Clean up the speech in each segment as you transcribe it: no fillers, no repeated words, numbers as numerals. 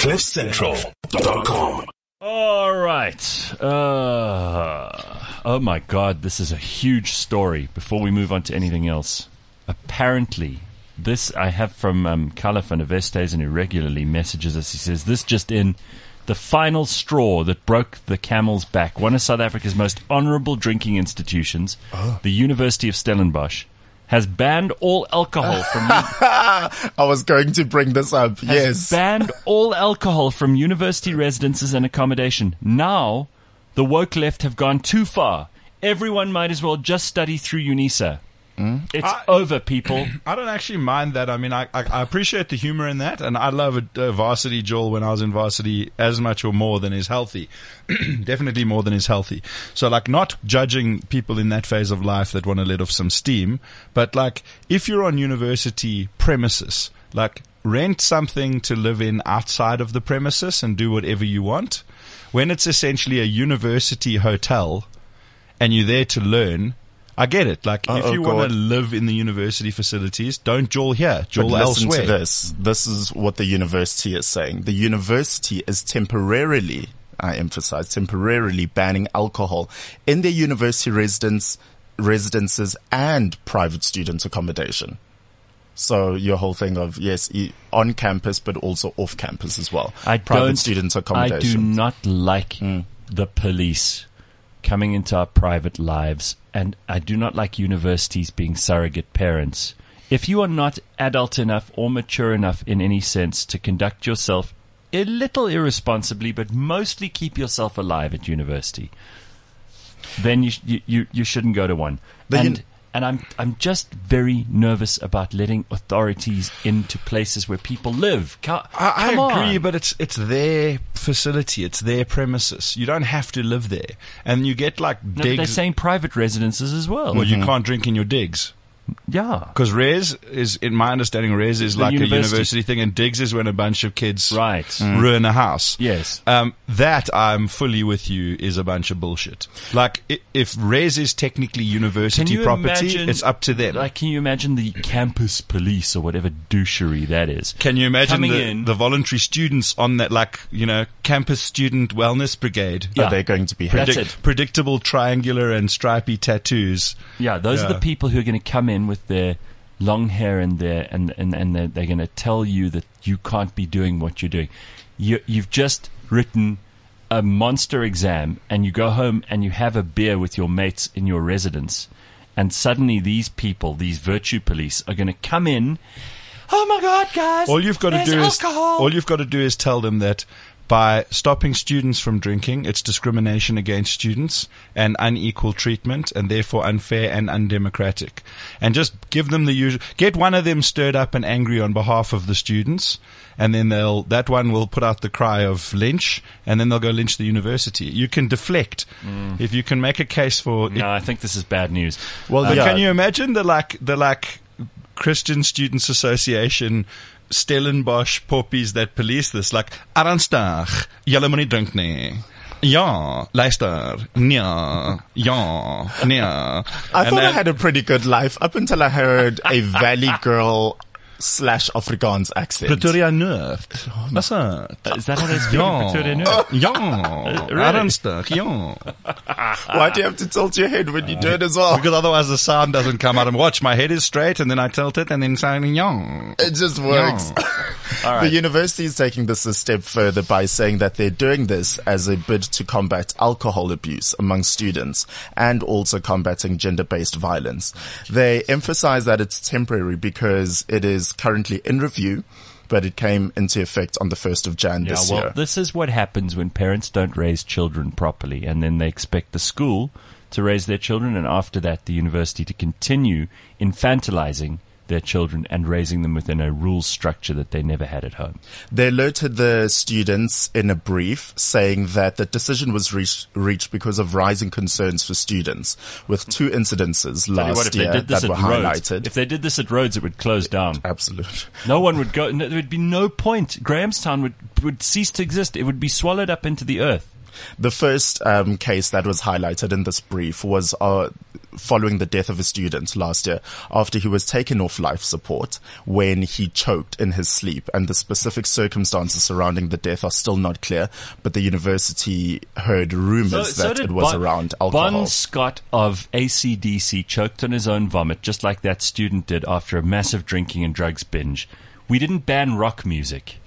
CliffCentral.com. All right. Oh my God, this is a huge story. Before we move on to anything else, apparently, this I have from Carla van der Westhuizen, who regularly messages us. He says, this just in, the final straw that broke the camel's back. One of South Africa's most honorable drinking institutions, the University of Stellenbosch, has banned all alcohol from... I was going to bring this up, yes. Banned all alcohol from university residences and accommodation. Now, the woke left have gone too far. Everyone might as well just study through UNISA. It's over, people. I don't actually mind that. I mean, I appreciate the humor in that, and I love a varsity Joel when I was in varsity as much or more than is healthy. Definitely more than is healthy. So, like, not judging people in that phase of life that want to let off some steam, but, like, if you're on university premises, like, rent something to live in outside of the premises and do whatever you want. When it's essentially a university hotel and you're there to learn, I get it. Like, if you want to live in the university facilities, don't Joel here. Joel elsewhere. Listen to this. This is what the university is saying. The university is temporarily, I emphasize, temporarily banning alcohol in their university residences and private student accommodation. So your whole thing of, yes, on campus, but also off campus as well. Private student accommodation. I do not like the police coming into our private lives, and I do not like universities being surrogate parents. If you are not adult enough or mature enough in any sense to conduct yourself a little irresponsibly, but mostly keep yourself alive at university, then you shouldn't go to one. And I'm just very nervous about letting authorities into places where people live. I agree, but it's their facility, it's their premises. You don't have to live there, and you get like digs. But they're saying private residences as well. Well, you can't drink in your digs. Yeah. Because res is, in my understanding, res is like a university thing, and digs is when a bunch of kids ruin a house. Yes. That, I'm fully with you, is a bunch of bullshit. Like, if res is technically university property, it's up to them. Like, can you imagine the campus police or whatever douchery that is? Can you imagine the voluntary students on that, like, campus student wellness brigade? Yeah, they're going to be predictable triangular and stripy tattoos. Yeah, those are the people who are going to come in with their long hair and they're going to tell you that you can't be doing what you're doing. You've just written a monster exam and you go home and you have a beer with your mates in your residence, and suddenly these people, these virtue police, are going to come in. Oh my God, guys! All you've got to do is tell them that by stopping students from drinking, it's discrimination against students and unequal treatment, and therefore unfair and undemocratic. And just give them the usual. Get one of them stirred up and angry on behalf of the students, and then that one will put out the cry of lynch, and then they'll go lynch the university. You can deflect if you can make a case for. No, I think this is bad news. Well, can you imagine the Christian Students Association Stellenbosch poppies that police this, like, Ernstig, julle moet nie drink nie. Ja, luister. Ja, nee. I thought I had a pretty good life up until I heard a Valley Girl / Afrikaans accent. Pretoria Noord. What's that? Is that how they speak in Pretoria Noord? Ja. Ernstig, ja. Why do you have to tilt your head when you do it as well? Because otherwise the sound doesn't come out. And watch, my head is straight and then I tilt it and then sounding ja. It just works. All right. The university is taking this a step further by saying that they're doing this as a bid to combat alcohol abuse among students and also combating gender-based violence. They emphasize that it's temporary because it is currently in review, but it came into effect on the 1st of January this year. This is what happens when parents don't raise children properly, and then they expect the school to raise their children, and after that the university to continue infantilizing their children and raising them within a rules structure that they never had at home. They alerted the students in a brief saying that the decision was reached because of rising concerns for students, with 2 incidences last year that were highlighted. If they did this at Rhodes, it would close down. Absolutely. No one would go. There would be no point. Grahamstown would cease to exist. It would be swallowed up into the earth. The first case that was highlighted in this brief was following the death of a student last year after he was taken off life support when he choked in his sleep. And the specific circumstances surrounding the death are still not clear, but the university heard rumors that it was around alcohol. Bon Scott of AC/DC choked on his own vomit, just like that student did after a massive drinking and drugs binge. We didn't ban rock music.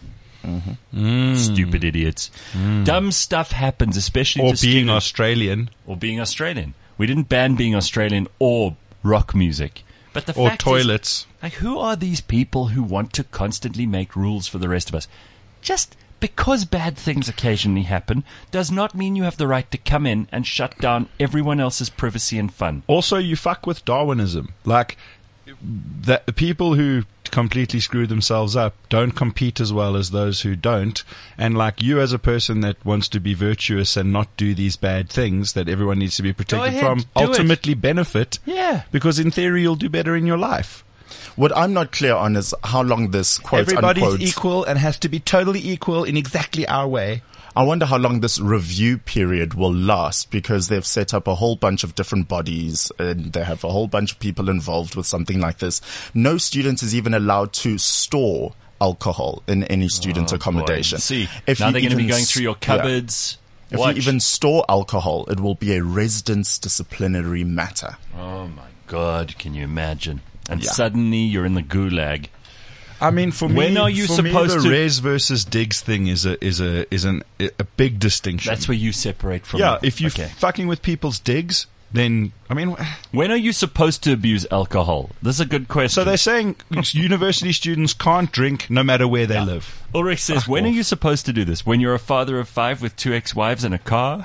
Stupid idiots. Dumb stuff happens, especially Or to being students. Australian. Or being Australian. We didn't ban being Australian or rock music. But the Or fact toilets. is, like, who are these people who want to constantly make rules for the rest of us? Just because bad things occasionally happen does not mean you have the right to come in and shut down everyone else's privacy and fun. Also, you fuck with Darwinism. Like, the people who completely screw themselves up don't compete as well as those who don't. And like you as a person that wants to be virtuous and not do these bad things that everyone needs to be protected ahead, from, do ultimately benefit. Yeah. Because in theory, you'll do better in your life. What I'm not clear on is how long this quote Everybody's unquote, equal and has to be totally equal in exactly our way. I wonder how long this review period will last, because they've set up a whole bunch of different bodies and they have a whole bunch of people involved with something like this. No student is even allowed to store alcohol in any student accommodation. Boy. See, If now you they're going to be even going through your cupboards. If Watch. you even store alcohol, it will be a residence disciplinary matter. Oh my God, can you imagine? And Yeah. suddenly you're in the gulag. I mean, for me, When are you supposed the to- res versus digs thing is a big distinction. That's where you separate from yeah. it. If you're Okay. fucking with people's digs, then I mean, When are you supposed to abuse alcohol? This is a good question. so they're saying university students can't drink no matter where they live. Ulrich says, when are you supposed to do this? When you're a father of 5 with 2 ex-wives and a car?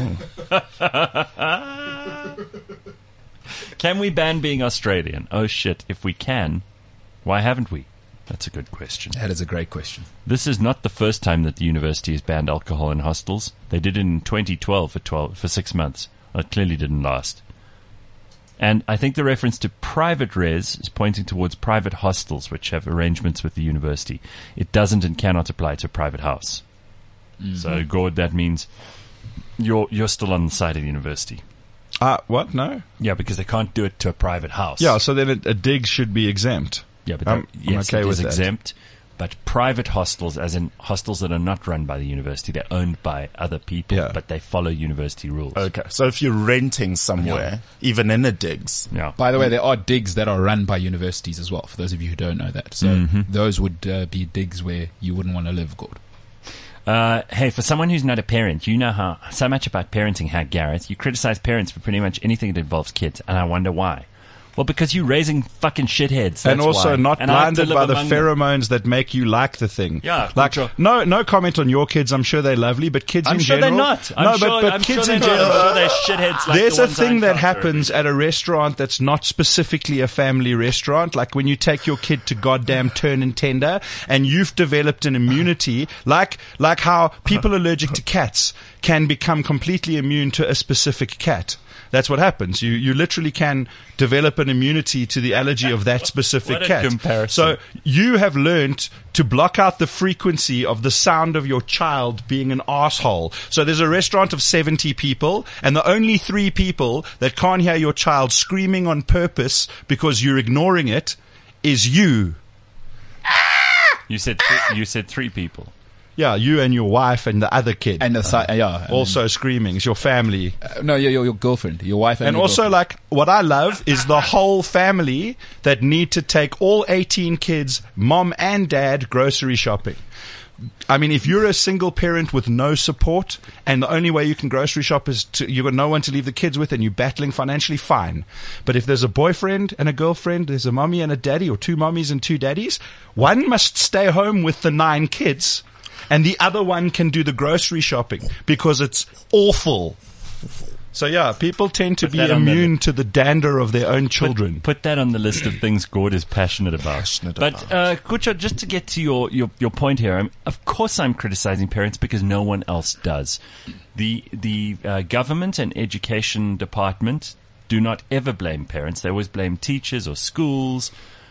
Can we ban being Australian? Oh shit, if we can, why haven't we? That's a good question. That is a great question. This is not the first time that the university has banned alcohol in hostels. They did it in 2012 for 6 months. It clearly didn't last. And I think the reference to private res is pointing towards private hostels, which have arrangements with the university. It doesn't and cannot apply to a private house. So, Gord, that means you're still on the side of the university. What? No. Yeah, because they can't do it to a private house. Yeah. So then a dig should be exempt. Yeah, but I'm yes, okay it with is that. exempt. But private hostels, as in hostels that are not run by the university, they're owned by other people, Yeah. but they follow university rules. Okay. So if you're renting somewhere, even in a digs, Yeah. By the way, there are digs that are run by universities as well, for those of you who don't know that. So those would be digs where you wouldn't want to live, Gord. Hey, for someone who's not a parent, you know so much about parenting, Gareth. You criticize parents for pretty much anything that involves kids, and I wonder why. Well, because you're raising fucking shitheads. And that's also why. not And I have to blinded live by the among them. pheromones that make you like the thing. Yeah, like sure. no comment on your kids. I'm sure they're lovely, but kids I'm in sure general, they're not. no, but kids in general. I'm sure they're shitheads. Like There's the a ones I thing that encounter happens at a restaurant that's not specifically a family restaurant, like when you take your kid to goddamn Turn and Tender and you've developed an immunity, like how people allergic to cats can become completely immune to a specific cat. That's what happens. You literally can develop an immunity to the allergy of that specific What a cat. comparison. So you have learned to block out the frequency of the sound of your child being an asshole. So there's a restaurant of 70 people, and the only 3 people that can't hear your child screaming on purpose because you're ignoring it is you. You said 3 people. Yeah, you and your wife and the other kid. And the side, yeah. and also screaming. It's your family. then- no, your girlfriend, your wife, and And your also, girlfriend. like, what I love is the whole family that need to take all 18 kids, mom and dad, grocery shopping. I mean, if you're a single parent with no support and the only way you can grocery shop is you've got no one to leave the kids with and you're battling financially, fine. But if there's a boyfriend and a girlfriend, there's a mommy and a daddy, or 2 mommies and 2 daddies, one must stay home with the 9 kids and the other one can do the grocery shopping because it's awful. So yeah, people tend to Put be that on the- immune to the dander of their own children. Put that on the list of things Gord is passionate about. But Kucho, just to get to your point here, of course I'm criticizing parents because no one else does. The government and education department do not ever blame parents. They always blame teachers or schools.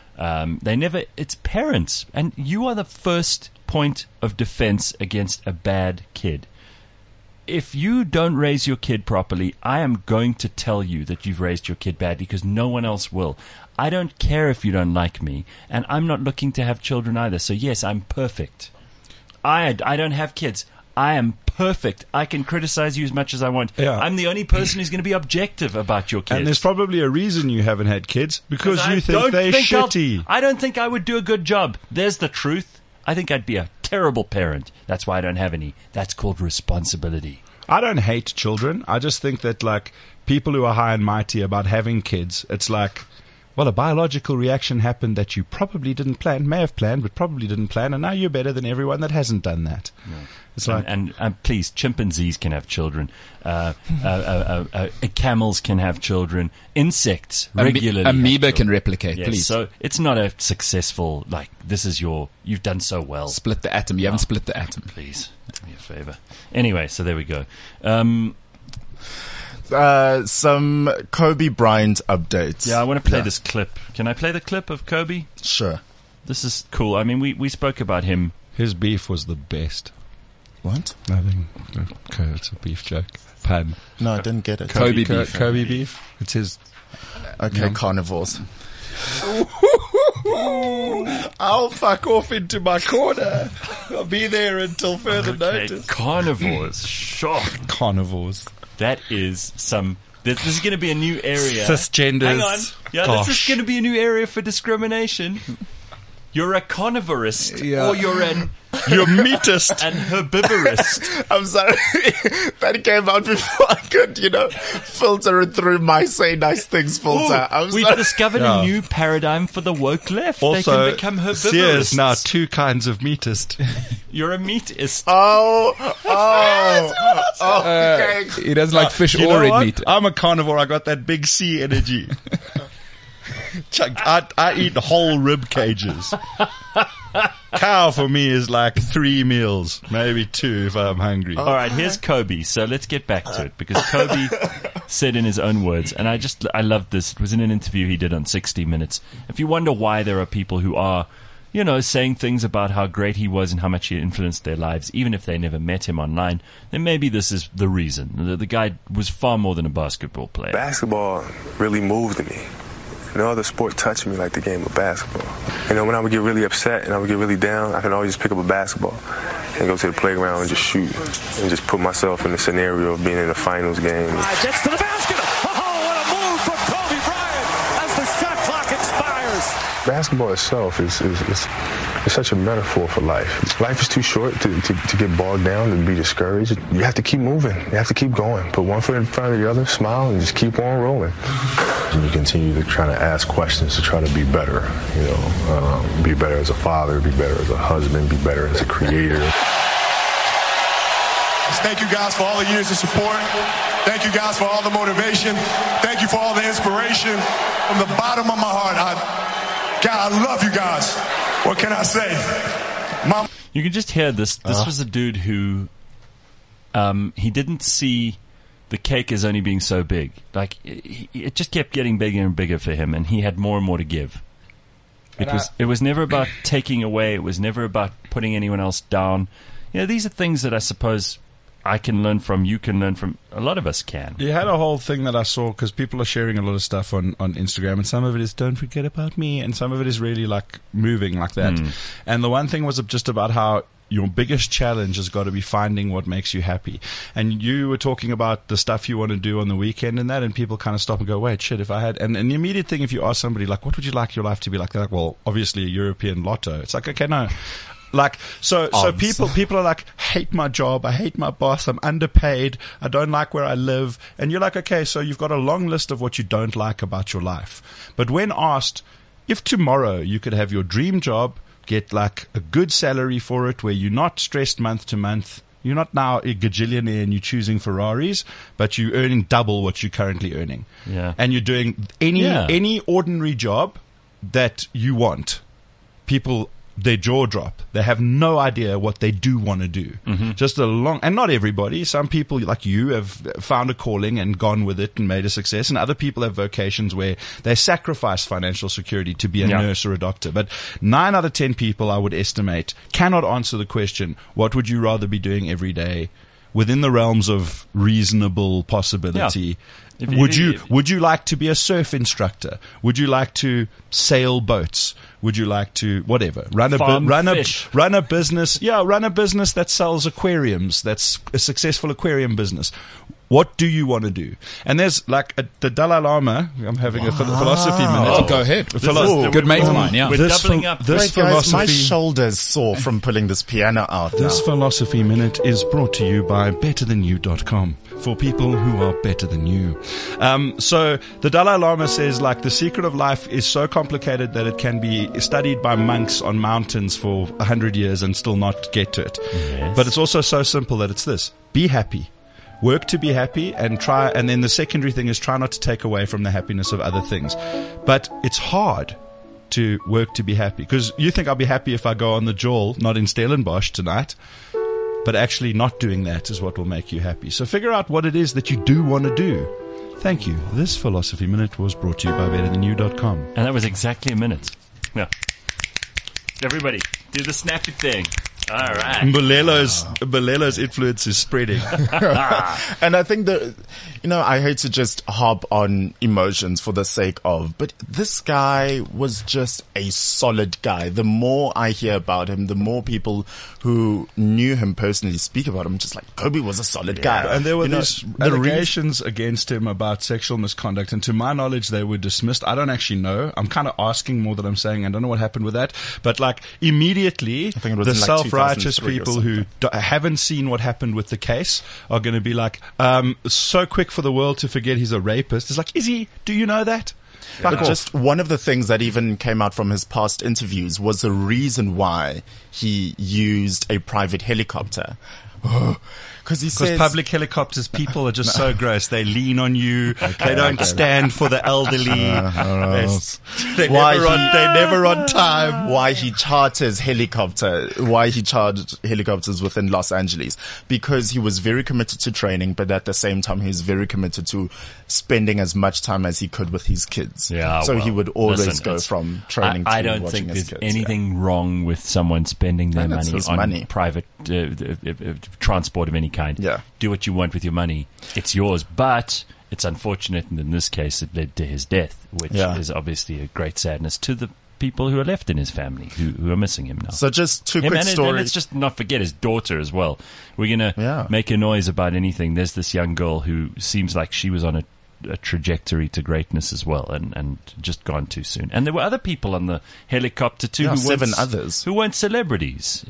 It's parents. And you are the first point of defense against a bad kid. if you don't raise your kid properly, I am going to tell you that you've raised your kid badly because no one else will. I don't care if you don't like me, and I'm not looking to have children either. So yes, I'm perfect. I don't have kids. I am perfect. I can criticize you as much as I want. Yeah. I'm the only person who's going to be objective about your kids. And there's probably a reason you haven't had kids, because you think they're shitty. I don't think I would do a good job. There's the truth. I think I'd be a terrible parent. That's why I don't have any. That's called responsibility. I don't hate children. I just think that, like, people who are high and mighty about having kids, it's like, well, a biological reaction happened that you probably didn't plan, may have planned, but probably didn't plan, and now you're better than everyone that hasn't done that. Yeah. It's like, and please, chimpanzees can have children. Camels can have children. Insects regularly. Amoeba can replicate, yes, please. So it's not a successful, like, this is you've done so well. Split the atom. You haven't split the atom. Please, do me a favor. Anyway, so there we go. Some Kobe Bryant updates. Yeah, I want to play this clip. Can I play the clip of Kobe? Sure. This is cool. I mean, we spoke about him. his beef was the best. What? Nothing. Okay, it's a beef joke. Pun. No, I didn't get it. Kobe beef. Kobe beef. It's his. Okay, carnivores. I'll fuck off into my corner. I'll be there until further notice. Carnivores. Sure. Carnivores. That is some... This is going to be a new area. Cisgenders. Hang on. Yeah, Gosh. this is going to be a new area for discrimination. You're a carnivorist, or you're You're meatist. an herbivorist. I'm sorry. That came out before I could, filter it through my say nice things filter. We've discovered a new paradigm for the woke left. Also, they can become herbivorists. there's now two kinds of meatist. You're a meatist. Okay. He doesn't like fish You or know red what? meat. I'm a carnivore. I got that big C energy. I eat whole rib cages. Cow for me is like 3 meals, maybe 2 if I'm hungry. All right, here's Kobe. So let's get back to it, because Kobe said in his own words, and I loved this. It was in an interview he did on 60 Minutes. If you wonder why there are people who are, saying things about how great he was and how much he influenced their lives, even if they never met him online, then maybe this is the reason. The guy was far more than a basketball player. Basketball really moved me. No other sport touched me like the game of basketball. When I would get really upset and I would get really down, I could always just pick up a basketball and go to the playground and just shoot and just put myself in the scenario of being in a finals game. Gets to the basket. Oh, what a move from Kobe Bryant as the shot clock expires. Basketball itself is such a metaphor for life. Life is too short to get bogged down and be discouraged. You have to keep moving. You have to keep going. Put one foot in front of the other, smile, and just keep on rolling. And you continue to try to ask questions to try to be better. Be better as a father, be better as a husband, be better as a creator. Thank you guys for all the years of support. Thank you guys for all the motivation. Thank you for all the inspiration. From the bottom of my heart, God, I love you guys. What can I say? You can just hear this. This was a dude who he didn't see the cake as only being so big. Like, it just kept getting bigger and bigger for him, and he had more and more to give. It was never about taking away. It was never about putting anyone else down. These are things that I suppose I can learn from, you can learn from, a lot of us can. You had a whole thing that I saw, because people are sharing a lot of stuff on Instagram, and some of it is don't forget about me, and some of it is really like moving like that. And the one thing was just about how your biggest challenge has got to be finding what makes you happy. And you were talking about the stuff you want to do on the weekend and that, and people kind of stop and go, wait, shit, if I had... And the immediate thing, if you ask somebody, like, what would you like your life to be like? They're like, well, obviously a European lotto. It's like, okay, no... Like, so people are like, hate my job, I hate my boss, I'm underpaid, I don't like where I live. And you're like, okay, so you've got a long list of what you don't like about your life. But when asked, if tomorrow you could have your dream job, get like a good salary for it, where you're not stressed month to month, you're not now a gajillionaire and you're choosing Ferraris, but you're earning double what you're currently earning. Yeah. And you're doing any ordinary job that you want. People, their jaw drop. They have no idea what they do want to do. Just and not everybody. Some people like you have found a calling and gone with it and made a success, and other people have vocations where they sacrifice financial security to be a nurse or a doctor. But 9 out of 10 people, I would estimate, cannot answer the question, what would you rather be doing every day? within the realms of reasonable possibility. Yeah. Would you like to be a surf instructor? Would you like to sail boats? Would you like to whatever run a business? Yeah, run a business that sells aquariums. That's a successful aquarium business. What do you want to do? And there's like the Dalai Lama. I'm having a philosophy minute. Oh, go ahead. Good mate of mine, yeah. We're doubling up. Wait, guys, my shoulders sore from pulling this piano out. This philosophy minute is brought to you by betterthanyou.com for people who are better than you. So the Dalai Lama says, like, the secret of life is so complicated that it can be studied by monks on mountains for 100 years and still not get to it. Yes. But it's also so simple that it's this: be happy. Work to be happy and try, and then the secondary thing is try not to take away from the happiness of other things. But it's hard to work to be happy, because you think I'll be happy if I go on the Jawl, not in Stellenbosch tonight, but actually not doing that is what will make you happy. So figure out what it is that you do want to do. Thank you. This Philosophy Minute was brought to you by betterthanyou.com. And that was exactly a minute. Yeah. Everybody, do the snappy thing. All right. Mbelelo's influence is spreading. And I think that, I hate to just harp on emotions for the sake of, but this guy was just a solid guy. The more I hear about him, the more people who knew him personally speak about him, just like, Kobe was a solid guy. And there were these allegations against him about sexual misconduct, and to my knowledge, they were dismissed. I don't actually know. I'm kind of asking more than I'm saying. I don't know what happened with that. But like, immediately, I think it was the in, like, self-righteous 2003 or people who haven't seen what happened with the case are going to be like, so quick for the world to forget he's a rapist. It's like, is he? Do you know that? But just one of the things that even came out from his past interviews was the reason why he used a private helicopter. Because public helicopters, people are just so gross. They lean on you. They don't stand for the elderly. They're never on time. Why he charters helicopters within Los Angeles? Because he was very committed to training, but at the same time, he was very committed to spending as much time as he could with his kids. Yeah, so he would always go from training to I don't watching think his there's kids. anything wrong with someone spending their And it's money his on money. private transport of any kind. Yeah. Do what you want with your money. It's yours. But it's unfortunate, and in this case, it led to his death, which is obviously a great sadness to the people who are left in his family, who are missing him now. So just two quick and stories. let's just not forget his daughter as well. We're going to make a noise about anything. There's this young girl who seems like she was on a trajectory to greatness as well, and just gone too soon. And there were other people on the helicopter too, who weren't celebrities.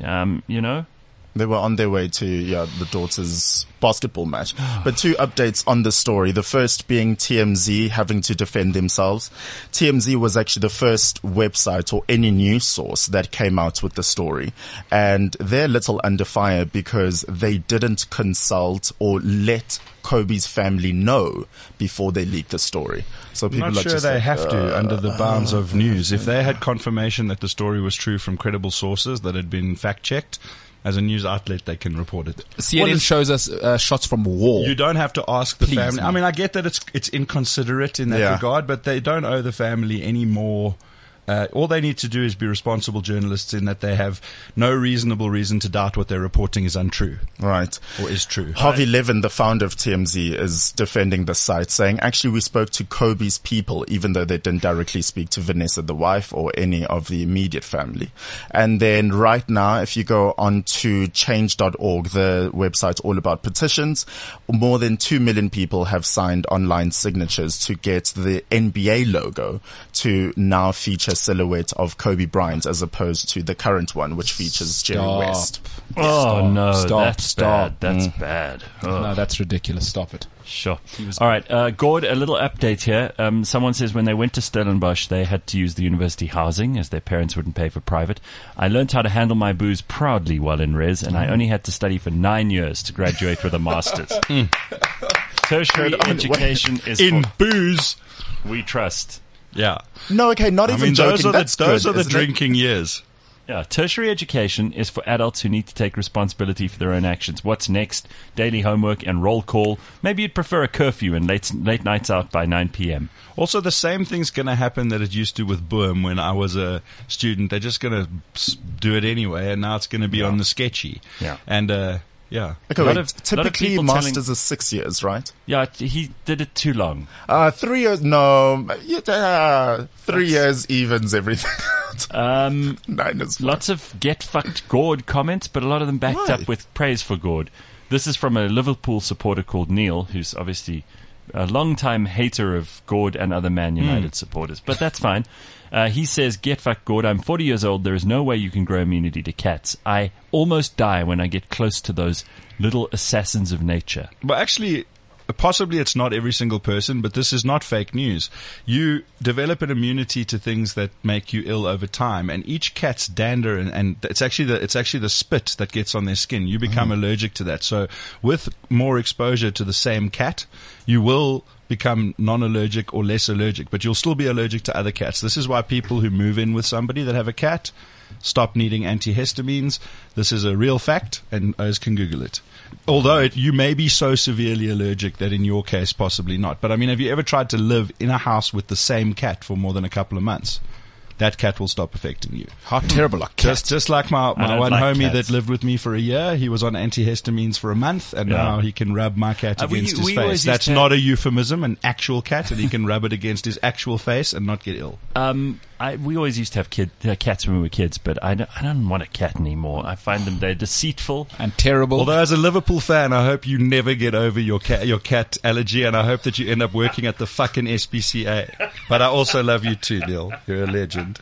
They were on their way to the daughter's basketball match. But two updates on the story. The first being TMZ having to defend themselves. TMZ was actually the first website or any news source that came out with the story. And they're a little under fire because they didn't consult or let Kobe's family know before they leaked the story. So people I'm not sure they have to under the bounds of news. If they had confirmation that the story was true from credible sources that had been fact-checked, as a news outlet, they can report it. CNN shows us shots from war. You don't have to ask the family. I mean, I get that it's inconsiderate in that regard, but they don't owe the family any more. All they need to do is be responsible journalists in that they have no reasonable reason to doubt what they're reporting is untrue. Right. Or is true. Harvey Levin, the founder of TMZ, is defending the site, saying, actually, we spoke to Kobe's people, even though they didn't directly speak to Vanessa, the wife, or any of the immediate family. And then right now, if you go on to change.org, the website's all about petitions, more than 2 million people have signed online signatures to get the NBA logo to now feature silhouette of Kobe Bryant as opposed to the current one, which features Jerry West. Oh, no, that's Stop. bad. That's bad. Oh. No, that's ridiculous. Stop it. Sure. All right, Gord, a little update here. Someone says when they went to Stellenbosch, they had to use the university housing as their parents wouldn't pay for private. I learned how to handle my booze proudly while in res, and I only had to study for 9 years to graduate with a master's. Tertiary education is in booze. We trust. Yeah. No, okay, not even joking. Those are the drinking years. Yeah, tertiary education is for adults who need to take responsibility for their own actions. What's next? Daily homework and roll call. Maybe you'd prefer a curfew and late nights out by 9 p.m. Also, the same thing's going to happen that it used to with Boom when I was a student. They're just going to do it anyway, and now it's going to be on the sketchy. Yeah. And Yeah. Okay, A lot wait. of Typically, people masters is 6 years, right? Yeah, he did it too long. 3 years. No, 3 years evens everything. 9 is fine. Lots of get fucked Gord comments, but a lot of them backed Why? up with praise for Gord. This is from a Liverpool supporter called Neil, who's obviously a long-time hater of Gord and other Man United supporters, but that's fine. He says, get fucked Gord, I'm 40 years old, there is no way you can grow immunity to cats. I almost die when I get close to those little assassins of nature. But actually, possibly it's not every single person, but this is not fake news. You develop an immunity to things that make you ill over time, and each cat's dander and it's actually the spit that gets on their skin. You become allergic to that. So with more exposure to the same cat, you will become non-allergic or less allergic, but you'll still be allergic to other cats. This is why people who move in with somebody that have a cat stop needing antihistamines. This is a real fact, and Oz can Google it. Although you may be so severely allergic that in your case, possibly not. But I mean, have you ever tried to live in a house with the same cat for more than a couple of months? That cat will stop affecting you. How terrible are cats? Just like my don't one like homie cats. that lived with me for a year. He was on antihistamines for a month, and now he can rub my cat We- against we his always face. used That's to not a euphemism, an actual cat, and he can rub it against his actual face and not get ill. We always used to have cats when we were kids, but I don't want a cat anymore. I find they're deceitful. And terrible. Although as a Liverpool fan, I hope you never get over your cat allergy, and I hope that you end up working at the fucking SPCA. But I also love you too, Neil. You're a legend.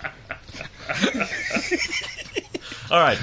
All right.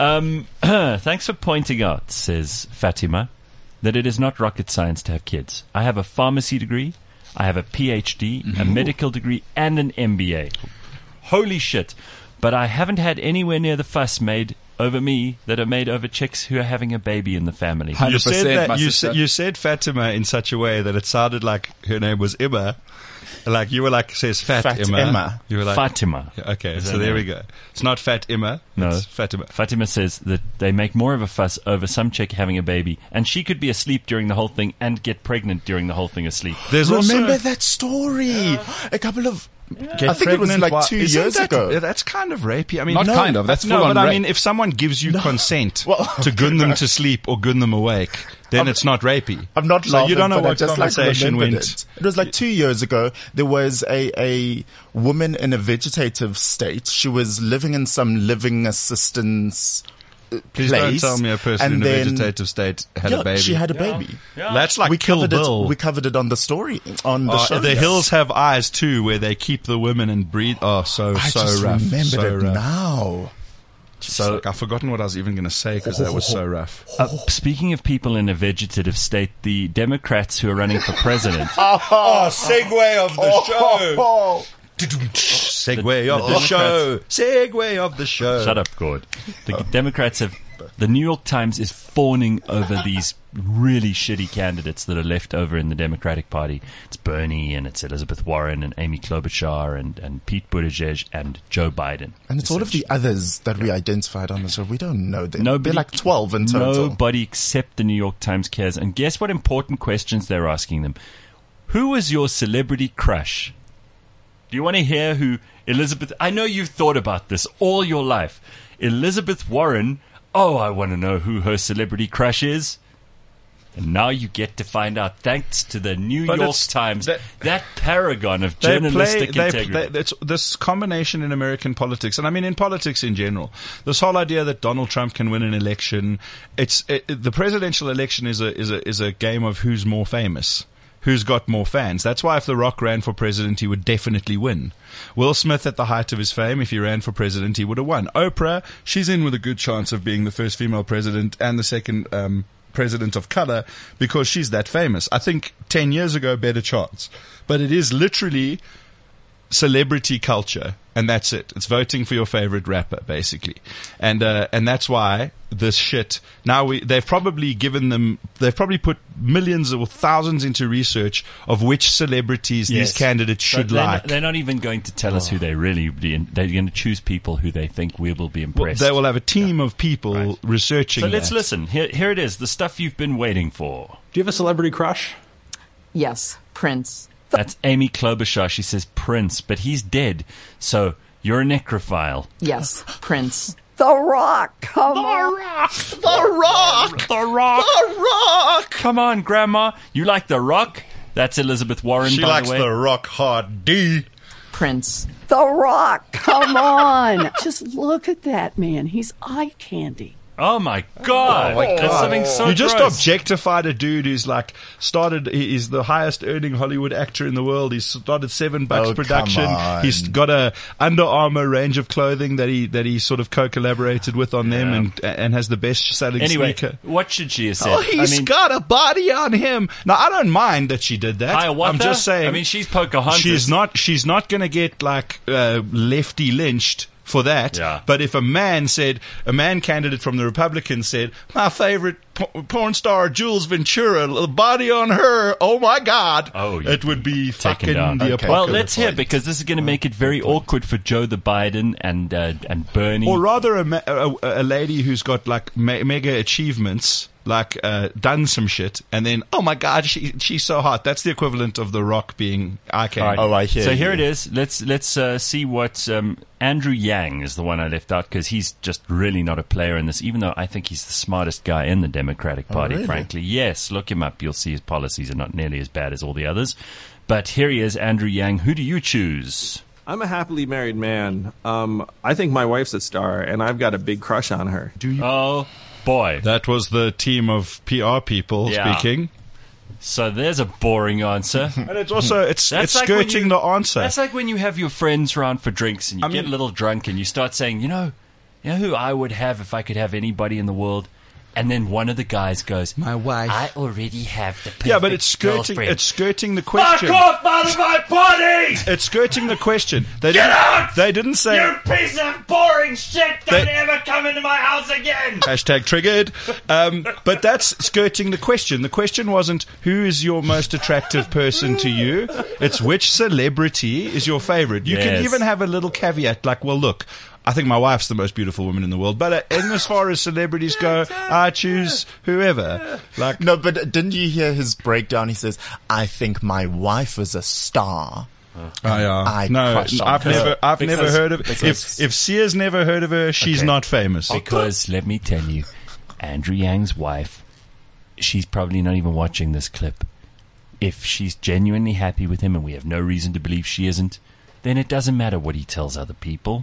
Thanks for pointing out, says Fatima, that it is not rocket science to have kids. I have a pharmacy degree, I have a PhD, a medical degree, and an MBA. Holy shit. But I haven't had anywhere near the fuss made over me that are made over chicks who are having a baby in the family. 100%, You said that my you sister. said Fatima in such a way that it sounded like her name was Emma. Like you were like, says Fat Emma. You were like, Fatima. okay, Is so her there we name. go. It's not Fat Emma. No. It's Fatima. Fatima says that they make more of a fuss over some chick having a baby, and she could be asleep during the whole thing and get pregnant during the whole thing asleep. There's Remember also that story? A couple of... Get I think it was pregnant like while- 2 Isn't years that- ago. That's kind of rapey. I mean, Not kind of, that's no, full on but I rape. mean, if someone gives you consent Well, to gun them to sleep or gun them awake, then it's not rapey. I'm not So laughing, you don't know but I what just conversation remembered went. It was like 2 years ago. There was a woman in a vegetative state. She was living in some living assistance Please place. don't tell me a person and in a then- vegetative state had a baby. She had a baby. That's like We Kill covered Bill. it. We covered it on the story on the show. The hills have eyes too, where they keep the women and breed. Oh, so I so just rough. remembered so it rough. now. So, Like, I've forgotten what I was even going to say because that was so rough. speaking of people in a vegetative state, the Democrats who are running for president, Oh, segue of the show. Oh, Segue of the show. Segue of the show. shut up, Gord. The Democrats have. The New York Times is fawning over these really shitty candidates that are left over in the Democratic Party. It's Bernie and it's Elizabeth Warren and Amy Klobuchar and Pete Buttigieg and Joe Biden. and it's all of the others that we identified on the show. We don't know them. Nobody- They're like 12 in total. Nobody except the New York Times cares. And guess what important questions they're asking them? Who was your celebrity crush? Do you want to hear who Elizabeth... I know you've thought about this all your life. Elizabeth Warren... Oh, I want to know who her celebrity crush is. And now you get to find out, thanks to the New But York it's- Times, that- that paragon of journalistic integrity. It's this combination in American politics, and I mean in politics in general. This whole idea that Donald Trump can win an election, the presidential election is a game of who's more famous. Who's got more fans? That's why if The Rock ran for president, he would definitely win. Will Smith, at the height of his fame, if he ran for president, he would have won. Oprah, she's in with a good chance of being the first female president and the second president of color because she's that famous. I think 10 years ago, better chance. But it is literally celebrity culture, and that's it. It's voting for your favorite rapper, basically. And that's why this shit, now they've probably put millions or thousands into research of which celebrities these candidates should like. They're not even going to tell us who they really... They're going to choose people who they think we will be impressed. They will have a team of people researching So let's that. listen. Here it is, the stuff you've been waiting for. Do you have a celebrity crush? Yes, Prince. That's Amy Klobuchar. She says Prince, but he's dead. So you're a necrophile. Yes, Prince. The Rock. Come on. The Rock! Rock. The Rock. The Rock. Come on, Grandma. You like The Rock? That's Elizabeth Warren, She by likes the way. the Rock hard D. Prince. The Rock, come on. Just look at that man. He's eye candy. Oh my God! That's something so You just gross. objectified a dude who's like he's the highest earning Hollywood actor in the world. He's started $7 Oh, production. come on. He's got a Under Armour range of clothing that he sort of co-collaborated with on them and has the best selling Anyway, sneaker. what should she have said? Oh, he's got a body on him. Now, I don't mind that she did that. Hiawatha? I'm just saying. I mean, she's Pocahontas. She's not going to get like lefty lynched for that. Yeah. But if a man candidate from the Republicans said, my favorite porn star Jules Ventura, the body on her, oh my God, it would be fucking down. the Okay. apocalypse. Well, let's hear, because this is going to make it very awkward for Joe the Biden and Bernie. Or rather, a lady who's got like mega achievements, like done some shit, and then oh my God, she's so hot. That's the equivalent of The Rock being eye candy. All right. Oh, I hear So you. here it is. Let's see what Andrew Yang is the one I left out, because he's just really not a player in this, even though I think he's the smartest guy in the Democratic Party, really? frankly. Yes, look him up. You'll see his policies are not nearly as bad as all the others. But here he is, Andrew Yang. Who do you choose? I'm a happily married man. I think my wife's a star, and I've got a big crush on her. Do you? Oh, boy. That was the team of PR people Yeah. speaking. So there's a boring answer. And it's also, it's That's like when skirting you- the answer. That's like when you have your friends round for drinks and you get a little drunk and you start saying, you know who I would have if I could have anybody in the world? And then one of the guys goes, My wife. I already have the perfect Yeah, but it's skirting. girlfriend. It's skirting the question. Fuck off out of my party! It's skirting the question. They Get didn't, out! They didn't say. You piece of boring shit! Don't They- ever come into my house again! Hashtag triggered. But that's skirting the question. The question wasn't who is your most attractive person to you. It's which celebrity is your favorite. You can Yes. even have a little caveat like, well, look, I think my wife's the most beautiful woman in the world. But in as far as celebrities go, I choose whoever. Like, No, but didn't you hear his breakdown? He says, I think my wife is a star. I no, crush on I've her. never heard of. because- If Sia's never heard of her, she's Okay. not famous. Because, let me tell you, Andrew Yang's wife, she's probably not even watching this clip. If she's genuinely happy with him, and we have no reason to believe she isn't, then it doesn't matter what he tells other people.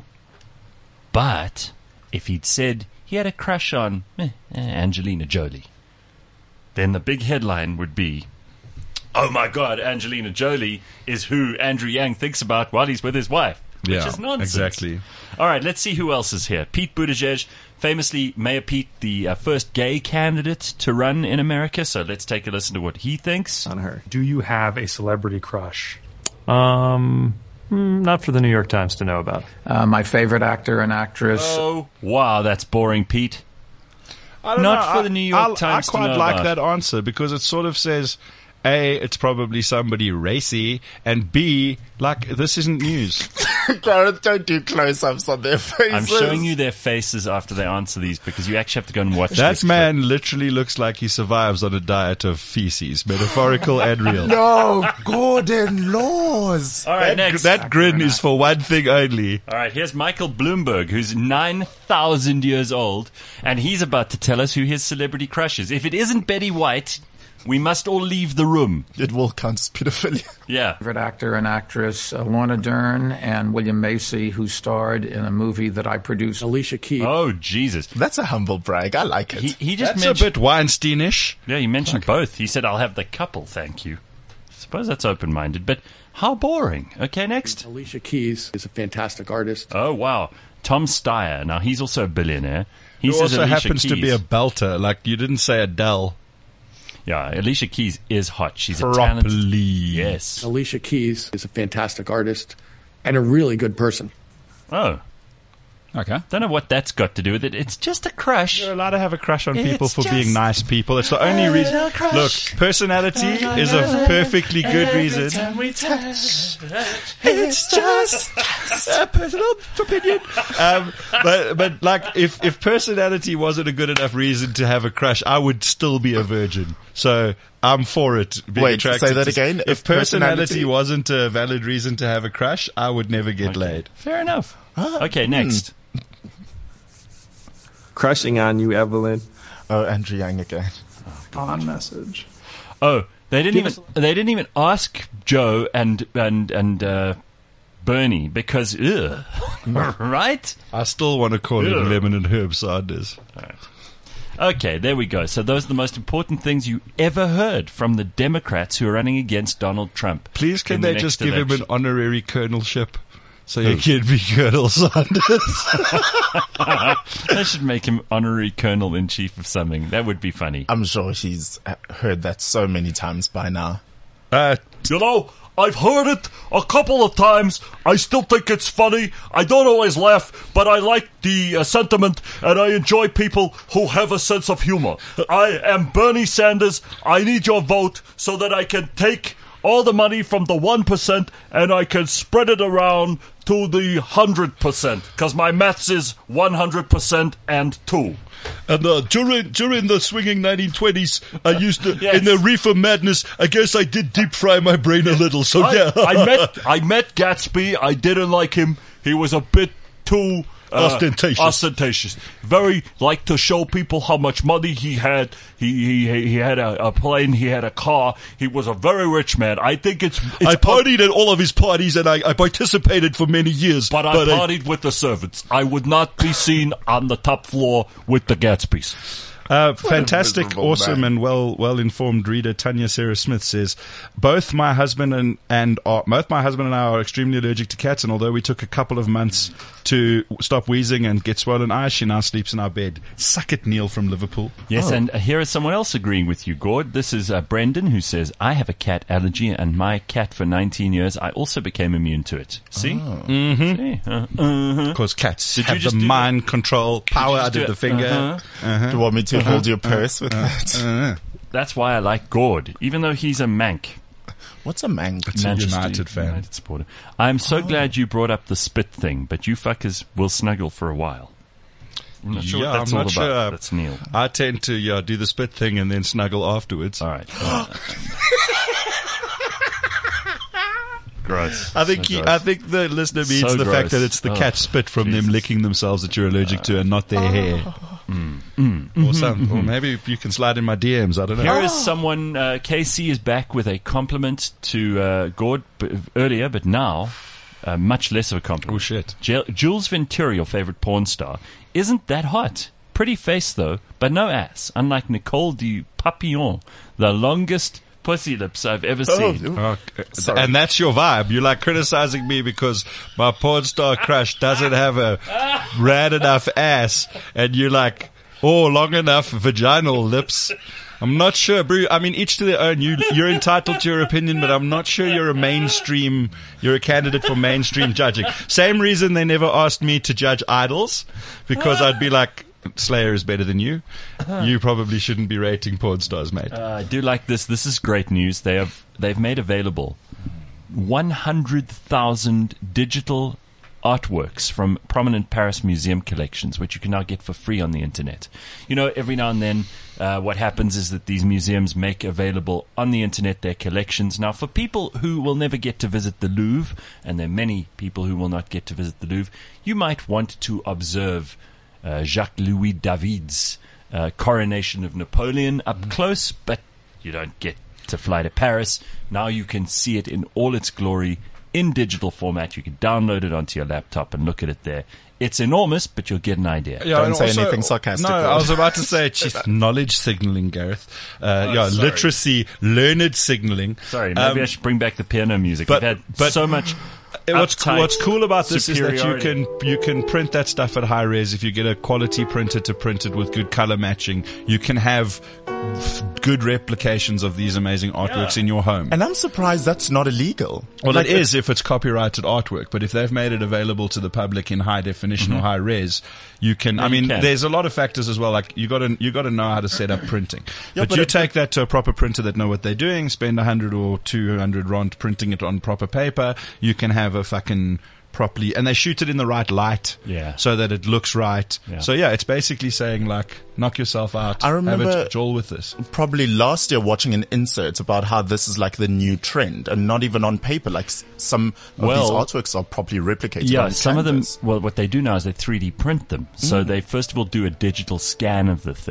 But if he'd said he had a crush on Angelina Jolie, then the big headline would be, oh my God, Angelina Jolie is who Andrew Yang thinks about while he's with his wife. Which Yeah, is nonsense. exactly. All right, let's see who else is here. Pete Buttigieg, famously Mayor Pete, the first gay candidate to run in America. So let's take a listen to what he thinks. On her. Do you have a celebrity crush? Not for the New York Times to know about. My favorite actor and actress. Oh, wow, that's boring, Pete. I don't Not know. for the New York Times I to quite know like about. that answer because it sort of says, A, it's probably somebody racy, and B, like, this isn't news. Clarence, don't do close-ups on their faces. I'm showing you their faces after they answer these because you actually have to go and watch That this man literally looks like he survives on a diet of feces, metaphorical and real. No, Gordon Laws. All right, next. That grin is for one thing only. All right, here's Michael Bloomberg, who's 9,000 years old, and he's about to tell us who his celebrity crush is. If it isn't Betty White, we must all leave the room. It will count as pedophilia. Yeah. Favorite actor and actress Lorna Dern and William Macy, who starred in a movie that I produced. Alicia Keys. Oh, Jesus. That's a humble brag. I like it. He just That's mentioned... a bit Weinsteinish. Yeah, he mentioned both. He said, I'll have the couple, thank you. I suppose that's open-minded, but how boring. Okay, next. Alicia Keys is a fantastic artist. Oh, wow. Tom Steyer. Now, he's also a billionaire. He Who says also Alicia happens to Keys. be a belter. Like, you didn't say Adele. Yeah, Alicia Keys is hot. She's a talented... Properly. Yes. Alicia Keys is a fantastic artist and a really good person. Oh. Okay. Don't know what that's got to do with it. It's just a crush. You're allowed to have a crush on people It's for just being nice people. It's the only reason. little crush. Look, personality is a perfectly good reason. It's just A personal opinion. But like, if personality wasn't a good enough reason to have a crush, I would still be a virgin. So I'm for it. Being Wait, attracted say that to- again? If If personality personality- wasn't a valid reason to have a crush, I would never get laid. Fair enough. Okay, next. Crushing on you, Evelyn. Oh, Andrew Yang again. On message. Oh, they didn't even ask Joe and Bernie because, right? I still want to call him Lemon and Herb Sanders. All right. Okay, there we go. So those are the most important things you ever heard from the Democrats who are running against Donald Trump. Please, can they just give him an honorary colonelship so he can be Colonel Sanders? They should make him honorary colonel-in-chief of something. That would be funny. I'm sure he's heard that so many times by now. I've heard it a couple of times. I still think it's funny. I don't always laugh, but I like the sentiment, and I enjoy people who have a sense of humor. I am Bernie Sanders. I need your vote so that I can take all the money from the 1% and I can spread it around to the 100%, because my maths is 100% and 2. And during the swinging 1920s, I used to, in the reefer madness, I guess I did deep fry my brain a little, so yeah. I met Gatsby. I didn't like him. He was a bit too... ostentatious. Very like to show people how much money he had. He had a plane. He had a car. He was a very rich man. I think it's I partied at all of his parties, and I participated for many years. But I partied with the servants. I would not be seen on the top floor with the Gatsbys. Fantastic, awesome, and well-informed reader Tanya Sarah Smith says, both my husband and I are extremely allergic to cats, and although we took a couple of months to stop wheezing and get swollen eyes, she now sleeps in our bed. Suck it, Neil from Liverpool. Yes, and here is someone else agreeing with you, Gord. This is Brendan, who says, I have a cat allergy, and my cat for 19 years, I also became immune to it. See? Oh. Mm-hmm. Because cats have the mind control power out of the finger. Do you want me to hold your purse with that? That's why I like Gord, even though he's a Manc. What's a Manc? It's a United fan. United supporter. I'm so glad you brought up the spit thing, but you fuckers will snuggle for a while. I'm not sure what that's all about. That's Neil. I tend to do the spit thing and then snuggle afterwards. All right. Gross. I think the listener means the fact that it's the cat spit from them licking themselves that you're allergic to and not their hair. Or maybe you can slide in my DMs. I don't know. Here is someone. KC is back with a compliment to Gord earlier, but now much less of a compliment. Oh shit! Jules Ventura, your favorite porn star, isn't that hot. Pretty face though, but no ass. Unlike Nicole de Papillon, the longest pussy lips I've ever seen. And that's your vibe. You're like criticizing me because my porn star crush doesn't have a rad enough ass, and you're like, long enough vaginal lips. I'm not sure, bro. I mean, each to their own. You're entitled to your opinion, but I'm not sure you're a candidate for mainstream judging. Same reason they never asked me to judge idols, because I'd be like, Slayer is better than you. You probably shouldn't be rating porn stars, mate. I do like this. This is great news. They've made available 100,000 digital artworks from prominent Paris museum collections, which you can now get for free on the internet. You know, every now and then, what happens is that these museums make available on the internet their collections. Now, for people who will never get to visit the Louvre, and there are many people who will not get to visit the Louvre, you might want to observe Jacques-Louis David's coronation of Napoleon up close, but you don't get to fly to Paris. Now you can see it in all its glory in digital format. You can download it onto your laptop and look at it there. It's enormous, but you'll get an idea. Yeah, don't say anything sarcastic. No, I was about to say knowledge signaling, Gareth. Literacy, learned signaling. Sorry, maybe I should bring back the piano music. We've had so much... What's cool about this is that you can print that stuff at high res. If you get a quality printer to print it with good color matching, you can have good replications of these amazing artworks in your home. And I'm surprised that's not illegal. Well, it is if it's copyrighted artwork, but if they've made it available to the public in high definition or high res, you can. There's a lot of factors as well. Like you got to know how to set up printing. But you take that to a proper printer that know what they're doing. Spend 100 or 200 rand printing it on proper paper. You can have a fucking properly, and they shoot it in the right light, so that it looks right. Yeah. So it's basically saying like, knock yourself out. I remember have a jol with this. Probably last year watching an insert about how this is like the new trend, and not even on paper. Like some of these artworks are properly replicated. Yeah, on some canvas. of them. Well, what they do now is they 3D print them. So they first of all do a digital scan of the thing.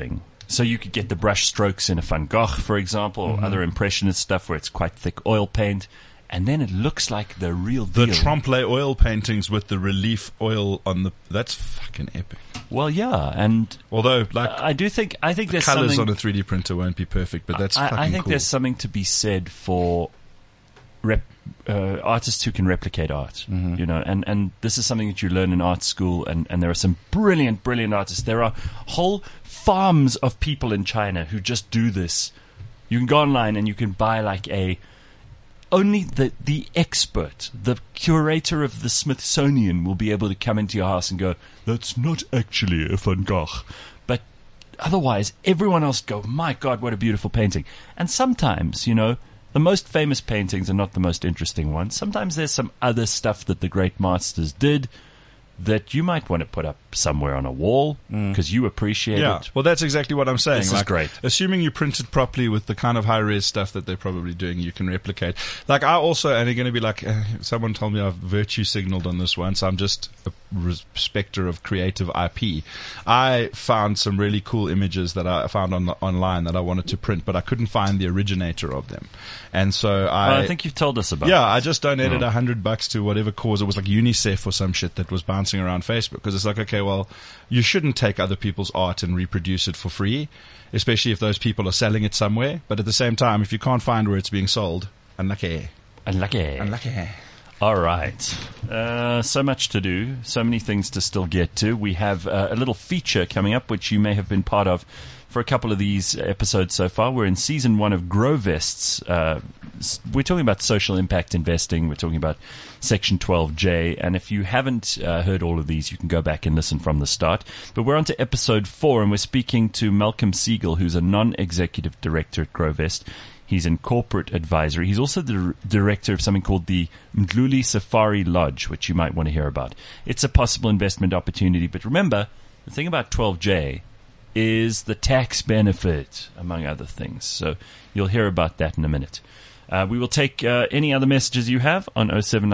So you could get the brush strokes in a Van Gogh, for example, or other Impressionist stuff where it's quite thick oil paint. And then it looks like the real deal. The trompe-l'oeil oil paintings with the relief oil on that's fucking epic. Well, yeah, and although I think there's colors something on a 3D printer won't be perfect, but that's fucking I think cool. there's something to be said for artists who can replicate art, you know, and this is something that you learn in art school, and there are some brilliant artists. There are whole farms of people in China who just do this. You can go online and you can buy like only the expert, the curator of the Smithsonian will be able to come into your house and go, that's not actually a Van Gogh. But otherwise, everyone else go, my God, what a beautiful painting. And sometimes, you know, the most famous paintings are not the most interesting ones. Sometimes there's some other stuff that the great masters did that you might want to put up somewhere on a wall because you appreciate it. Well, that's exactly what I'm saying. This is great. Assuming you print it properly with the kind of high-res stuff that they're probably doing, you can replicate. Like, I also, and you're going to be like, someone told me I've virtue signaled on this one, so I'm just a respecter of creative IP. I found some really cool images that I found online that I wanted to print, but I couldn't find the originator of them. And so I think you've told us about it. I just donated $100 to whatever cause. It was like UNICEF or some shit that was bouncing around Facebook, because it's like, okay, well, you shouldn't take other people's art and reproduce it for free, especially if those people are selling it somewhere. But at the same time, if you can't find where it's being sold, unlucky. All right. So much to do, so many things to still get to. We have a little feature coming up, which you may have been part of for a couple of these episodes so far. We're in season 1 of GrowVest's. We're talking about social impact investing. We're talking about Section 12J. And if you haven't heard all of these, you can go back and listen from the start. But we're on to episode 4, and we're speaking to Malcolm Siegel, who's a non-executive director at GrowVest. He's in corporate advisory. He's also the director of something called the Mdluli Safari Lodge, which you might want to hear about. It's a possible investment opportunity. But remember, the thing about 12J is the tax benefit, among other things. So you'll hear about that in a minute. We will take any other messages you have on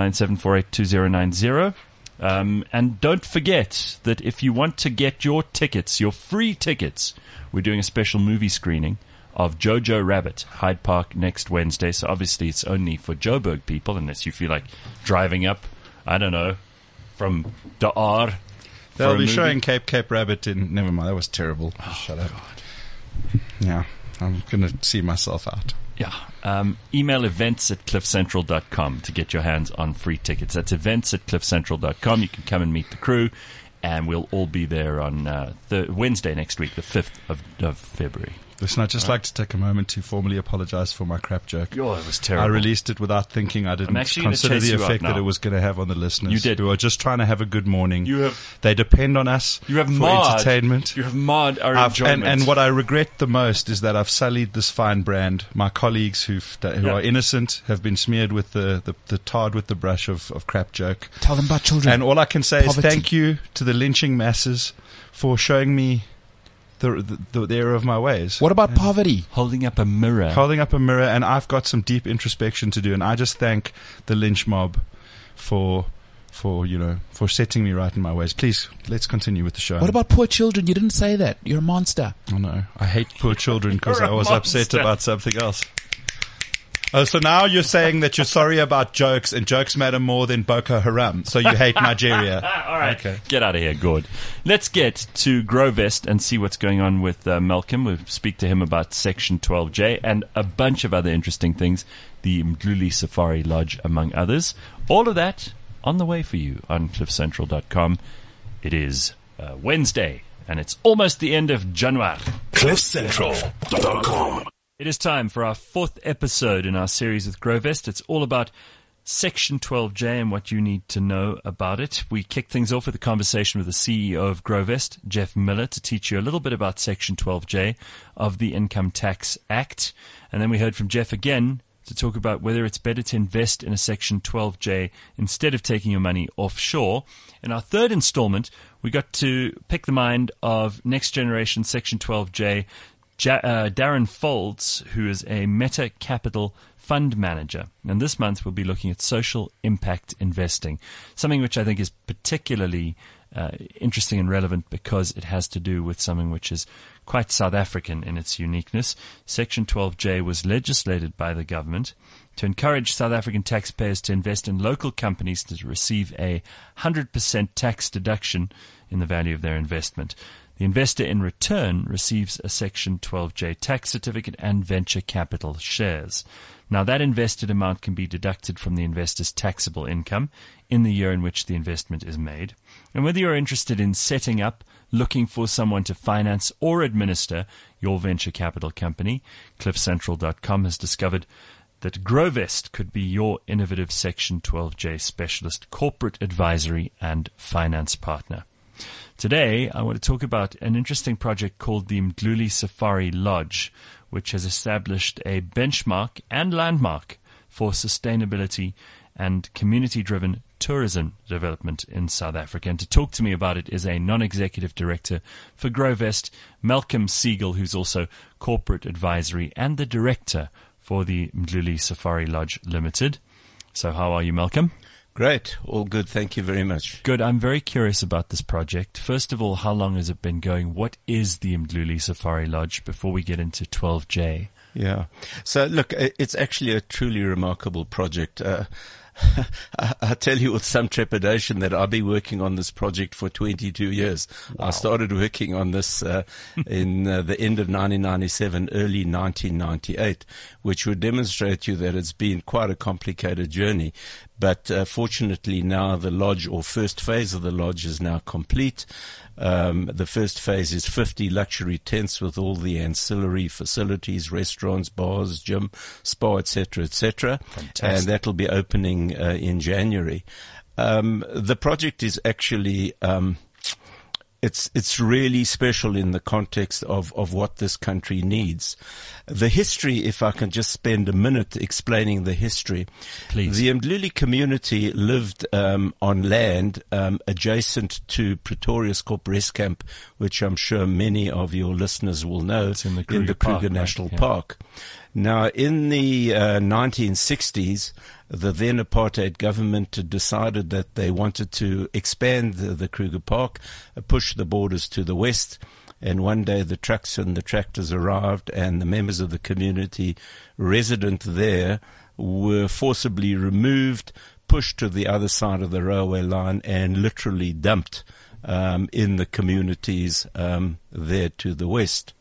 0797482090. And don't forget that if you want to get your tickets, your free tickets, we're doing a special movie screening of Jojo Rabbit, Hyde Park, next Wednesday. So obviously it's only for Joburg people, unless you feel like driving up, I don't know, from Daar. They'll be showing Cape Rabbit in... Never mind, that was terrible. Shut up. God. Yeah, I'm going to see myself out. Yeah. Email events@cliffcentral.com to get your hands on free tickets. That's events@cliffcentral.com. You can come and meet the crew, and we'll all be there on Wednesday next week, the 5th of February. Listen, I'd just like to take a moment to formally apologize for my crap joke. It was terrible. I released it without thinking. I didn't consider the effect that it was going to have on the listeners. You did. Who are just trying to have a good morning. They depend on us for entertainment. You have marred our enjoyment. And what I regret the most is that I've sullied this fine brand. My colleagues who are innocent have been smeared with the tarred with the brush of crap joke. Tell them about children. And all I can say is thank you to the lynching masses for showing me the error of my ways. What about poverty? Holding up a mirror. And I've got some deep introspection to do, and I just thank the lynch mob for setting me right in my ways. Please, let's continue with the show. What about poor children? You didn't say that. You're a monster. Oh no, I hate poor children because I was upset about something else. Oh, so now you're saying that you're sorry about jokes, and jokes matter more than Boko Haram, so you hate Nigeria. All right, okay. Get out of here, good. Let's get to GrowVest and see what's going on with Malcolm. We'll speak to him about Section 12J and a bunch of other interesting things, the Mdluli Safari Lodge, among others. All of that on the way for you on cliffcentral.com. It is Wednesday, and it's almost the end of January. cliffcentral.com. It is time for our 4th episode in our series with GrowVest. It's all about Section 12J and what you need to know about it. We kicked things off with a conversation with the CEO of GrowVest, Jeff Miller, to teach you a little bit about Section 12J of the Income Tax Act. And then we heard from Jeff again to talk about whether it's better to invest in a Section 12J instead of taking your money offshore. In our 3rd installment, we got to pick the mind of next generation Section 12J Darren Folds, who is a Meta Capital fund manager. And this month we'll be looking at social impact investing, something which I think is particularly interesting and relevant because it has to do with something which is quite South African in its uniqueness. Section 12J was legislated by the government to encourage South African taxpayers to invest in local companies to receive a 100% tax deduction in the value of their investment. The investor in return receives a Section 12J tax certificate and venture capital shares. Now, that invested amount can be deducted from the investor's taxable income in the year in which the investment is made. And whether you're interested in setting up, looking for someone to finance or administer your venture capital company, cliffcentral.com has discovered that Grovest could be your innovative Section 12J specialist corporate advisory and finance partner. Today, I want to talk about an interesting project called the Mdluli Safari Lodge, which has established a benchmark and landmark for sustainability and community-driven tourism development in South Africa. And to talk to me about it is a non-executive director for Grovest, Malcolm Siegel, who's also corporate advisory and the director for the Mdluli Safari Lodge Limited. So how are you, Malcolm? Great. All good. Thank you very much. Good. I'm very curious about this project. First of all, how long has it been going? What is the Mdluli Safari Lodge before we get into 12J? Yeah. So look, it's actually a truly remarkable project. I tell you with some trepidation that I've been working on this project for 22 years. Wow. I started working on this in the end of 1997, early 1998, which would demonstrate to you that it's been quite a complicated journey. But fortunately now the lodge, or first phase of the lodge, is now complete. The first phase is 50 luxury tents with all the ancillary facilities, restaurants, bars, gym, spa, etc., etc. And that will be opening in January. The project is actually it's really special in the context of what this country needs. The history, if I can just spend a minute explaining the history. Please. The Mdluli community lived on land adjacent to Pretoria's Corp Camp, which I'm sure many of your listeners will know. It's in the Kruger Kruger National Park. Now, in the 1960s, the then apartheid government decided that they wanted to expand the Kruger Park, push the borders to the west. And one day the trucks and the tractors arrived, and the members of the community resident there were forcibly removed, pushed to the other side of the railway line, and literally dumped in the communities there to the west.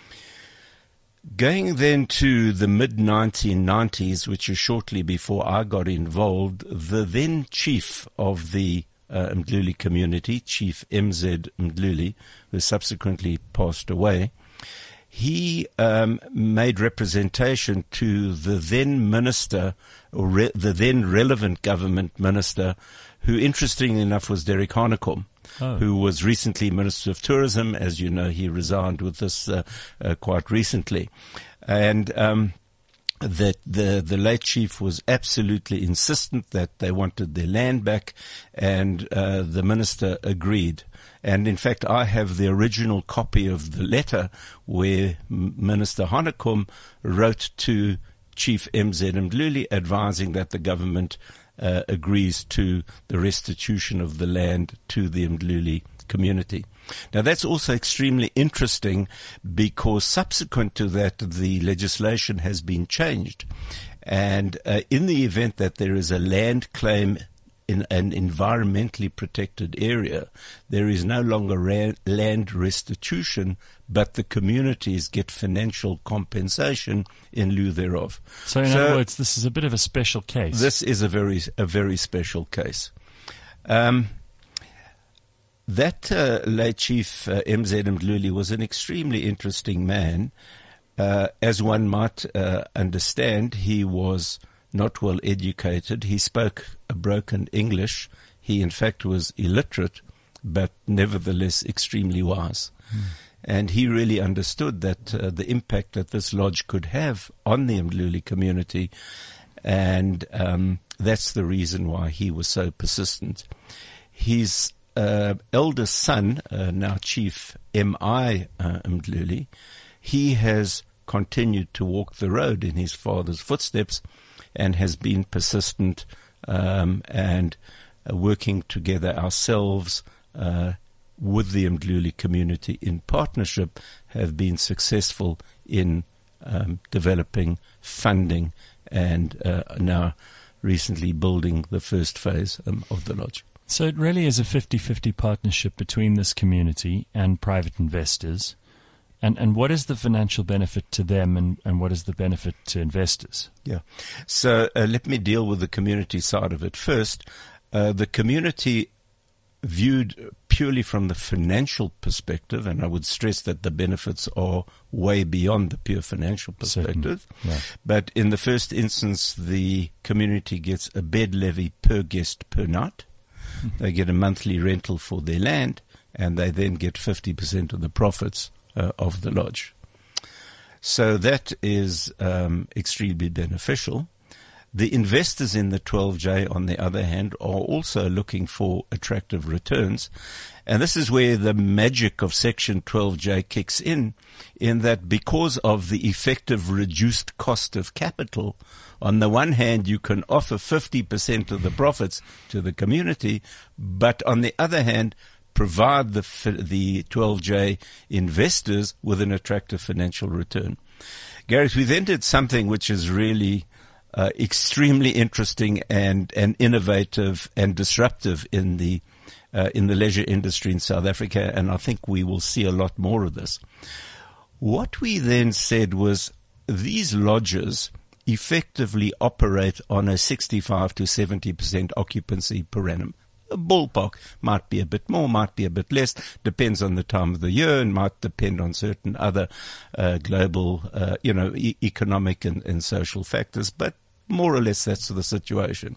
Going then to the mid-1990s, which is shortly before I got involved, the then chief of the Mdluli community, Chief MZ Mdluli, who subsequently passed away, he made representation to the then minister, or the then relevant government minister, who interestingly enough was Derek Hanekom. Who was recently Minister of Tourism. As you know, he resigned with us quite recently. And that the late chief was absolutely insistent that they wanted their land back, and the minister agreed. And in fact, I have the original copy of the letter where Minister Hanekom wrote to Chief MZ Mdluli advising that the government agrees to the restitution of the land to the Mdluli community. Now, that's also extremely interesting because subsequent to that, the legislation has been changed. And in the event that there is a land claim in an environmentally protected area, there is no longer land restitution, but the communities get financial compensation in lieu thereof. So in other words, this is a bit of a special case. This is a very special case. That late chief, MZ Mdluli, was an extremely interesting man. As one might understand, he was not well educated. He spoke a broken English. He, in fact, was illiterate, but nevertheless extremely wise. And he really understood that the impact that this lodge could have on the Mdluli community, and that's the reason why he was so persistent. His eldest son, now Chief M.I. Mdluli, he has continued to walk the road in his father's footsteps and has been persistent and working together ourselves, with the Mdluli community in partnership, have been successful in developing, funding, and now recently building the first phase of the lodge. So it really is a 50-50 partnership between this community and private investors. And what is the financial benefit to them, and what is the benefit to investors? Yeah. So let me deal with the community side of it first. The community, viewed purely from the financial perspective, and I would stress that the benefits are way beyond the pure financial perspective. Yeah. But in the first instance, the community gets a bed levy per guest per night. They get a monthly rental for their land, and they then get 50% of the profits of the lodge. So that is extremely beneficial. The investors in the 12J, on the other hand, are also looking for attractive returns. And this is where the magic of Section 12J kicks in that because of the effective reduced cost of capital, on the one hand, you can offer 50% of the profits to the community, but on the other hand, provide the 12J investors with an attractive financial return. Gareth, we then did something which is really extremely interesting and innovative and disruptive in the leisure industry in South Africa, and I think we will see a lot more of this. What we then said was these lodges effectively operate on a 65 to 70% occupancy per annum. A ballpark might be a bit more, might be a bit less, depends on the time of the year, and might depend on certain other global, economic and social factors, but more or less that's the situation.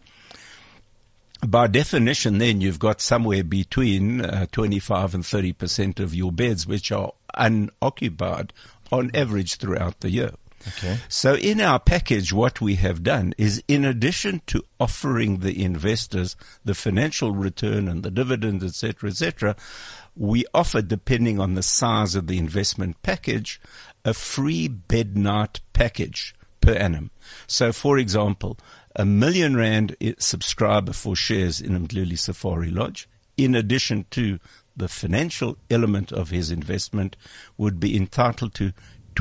By definition, then, you've got somewhere between 25 and 30% of your beds which are unoccupied on average throughout the year. Okay. So in our package, what we have done is, in addition to offering the investors the financial return and the dividends, etc., we offer, depending on the size of the investment package, a free bed night package per annum. So, for example, R1 million subscriber for shares in Mdluli Safari Lodge, in addition to the financial element of his investment, would be entitled to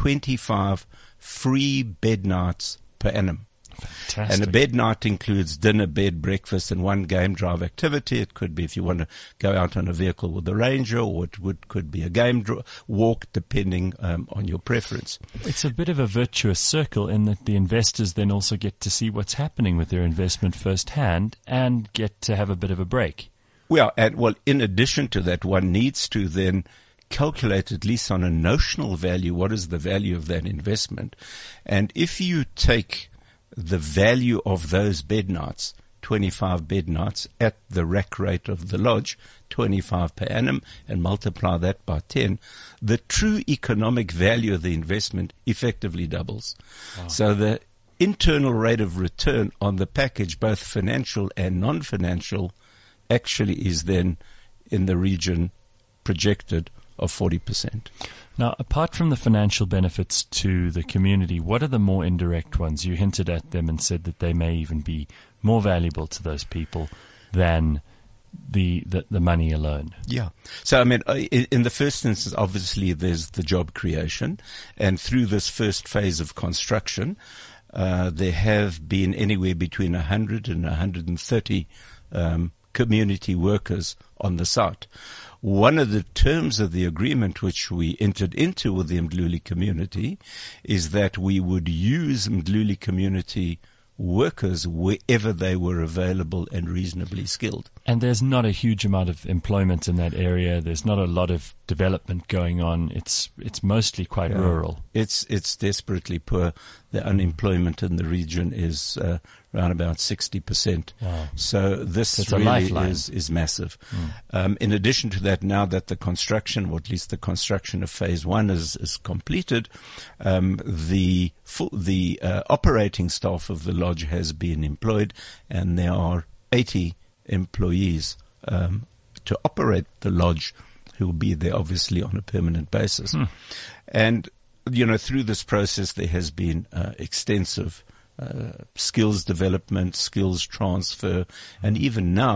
25 free bed nights per annum. Fantastic. And a bed night includes dinner, bed, breakfast, and one game drive activity. It could be if you want to go out on a vehicle with a Ranger, or it could be a game walk, depending on your preference. It's a bit of a virtuous circle in that the investors then also get to see what's happening with their investment firsthand and get to have a bit of a break. Well, in addition to that, one needs to then calculate, at least on a notional value, what is the value of that investment. And if you take the value of those bed nights, 25 bed nights at the rack rate of the lodge, 25 per annum, and multiply that by 10, the true economic value of the investment effectively doubles. Wow. So the internal rate of return on the package, both financial and non-financial, actually is then in the region projected of 40%. Now, apart from the financial benefits to the community, what are the more indirect ones? You hinted at them and said that they may even be more valuable to those people than the money alone. Yeah. So, I mean, in the first instance, obviously, there's the job creation. And through this first phase of construction, there have been anywhere between 100 and 130 community workers on the site. One of the terms of the agreement which we entered into with the Mdluli community is that we would use Mdluli community workers wherever they were available and reasonably skilled. And there's not a huge amount of employment in that area. There's not a lot of development going on. It's mostly quite rural. It's desperately poor. The unemployment in the region is around about 60%. Wow. So this really is massive. In addition to that, now that the construction, or at least the construction of phase 1 is completed, the operating staff of the lodge has been employed, and there are 80 employees to operate the lodge who will be there obviously on a permanent basis. And, through this process there has been extensive skills development, skills transfer, and even now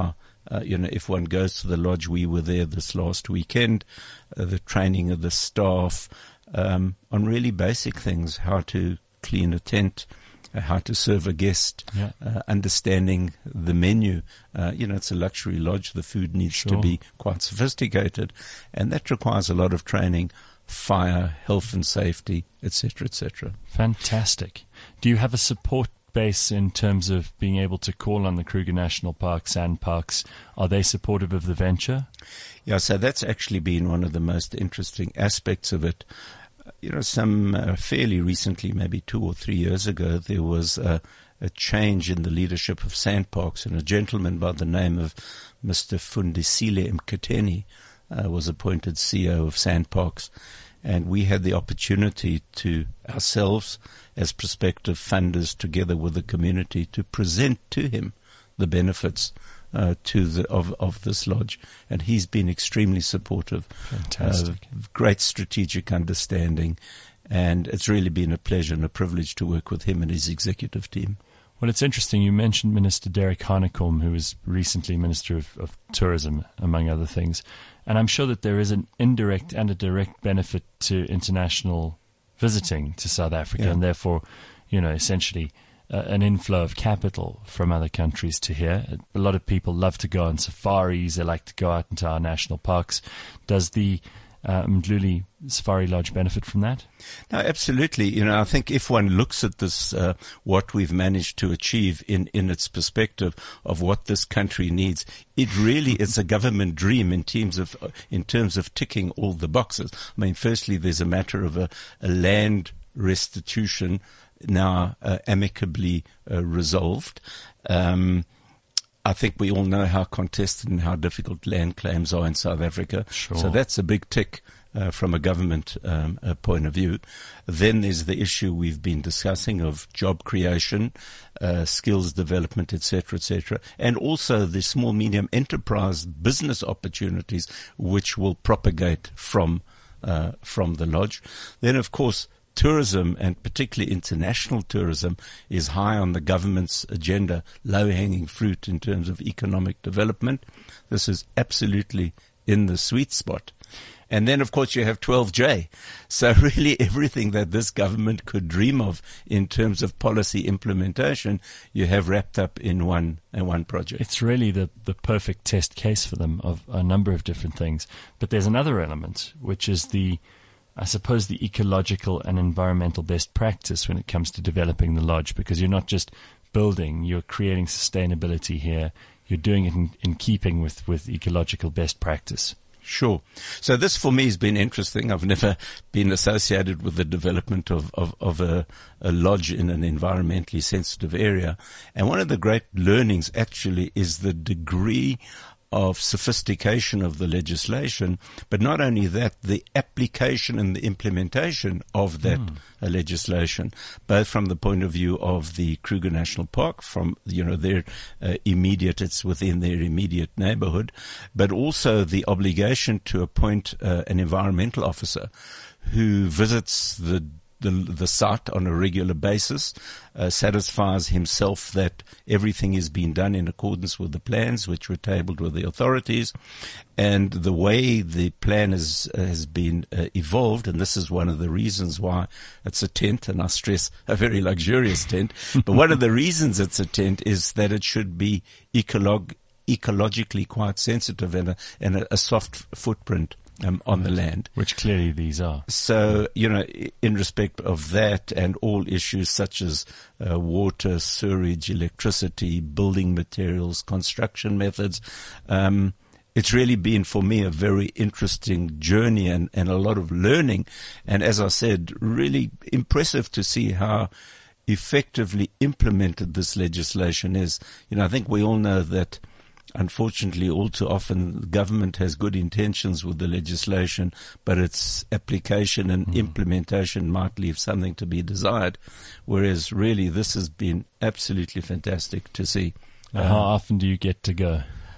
If one goes to the lodge, we were there this last weekend, the training of the staff on really basic things, how to clean a tent, how to serve a guest, understanding the menu. It's a luxury lodge. The food needs to be quite sophisticated, and that requires a lot of training, fire, health and safety, etc., etc. Fantastic. Do you have a support base in terms of being able to call on the Kruger National Park, SANParks? Are they supportive of the venture? Yeah, so that's actually been one of the most interesting aspects of it. Fairly recently, maybe 2 or 3 years ago, there was a change in the leadership of SANParks, and a gentleman by the name of Mr. Fundisile Mketeni was appointed CEO of SANParks, and we had the opportunity to ourselves, as prospective funders, together with the community, to present to him the benefits of this lodge, and he's been extremely supportive. Fantastic. Great strategic understanding, and it's really been a pleasure and a privilege to work with him and his executive team. Well, it's interesting. You mentioned Minister Derek Hanekom, who was recently Minister of Tourism, among other things, and I'm sure that there is an indirect and a direct benefit to international visiting to South Africa, and therefore, essentially an inflow of capital from other countries to here. A lot of people love to go on safaris. They like to go out into our national parks. Does the Mdluli Safari Lodge benefit from that? No, absolutely. I think if one looks at this, what we've managed to achieve in its perspective of what this country needs, it really is a government dream in terms of ticking all the boxes. I mean, firstly, there's a matter of a land restitution now amicably resolved. I think we all know how contested and how difficult land claims are in South Africa. Sure. So that's a big tick from a government point of view. Then there's the issue we've been discussing of job creation, skills development, etc., etc., and also the small medium enterprise business opportunities which will propagate from the lodge. Then, of course, tourism, and particularly international tourism, is high on the government's agenda, low-hanging fruit in terms of economic development. This is absolutely in the sweet spot. And then, of course, you have 12J. So really everything that this government could dream of in terms of policy implementation, you have wrapped up in one project. It's really the perfect test case for them of a number of different things. But there's another element, which is the ecological and environmental best practice when it comes to developing the lodge, because you're not just building, you're creating sustainability here. You're doing it in keeping with ecological best practice. Sure. So this for me has been interesting. I've never been associated with the development of a lodge in an environmentally sensitive area. And one of the great learnings actually is the degree of sophistication of the legislation, but not only that, the application and the implementation of that legislation, both from the point of view of the Kruger National Park, from their it's within their immediate neighborhood, but also the obligation to appoint an environmental officer who visits the site on a regular basis, satisfies himself that everything is being done in accordance with the plans which were tabled with the authorities, and the way the plan has been evolved. And this is one of the reasons why it's a tent, and I stress a very luxurious tent. But one of the reasons it's a tent is that it should be ecologically quite sensitive and a soft footprint on the land. Which clearly these are. So, in respect of that and all issues such as water, sewage, electricity, building materials, construction methods, it's really been for me a very interesting journey and a lot of learning. And as I said, really impressive to see how effectively implemented this legislation is. I think we all know that unfortunately, all too often, the government has good intentions with the legislation, but its application and implementation might leave something to be desired, whereas really this has been absolutely fantastic to see. How often do you get to go?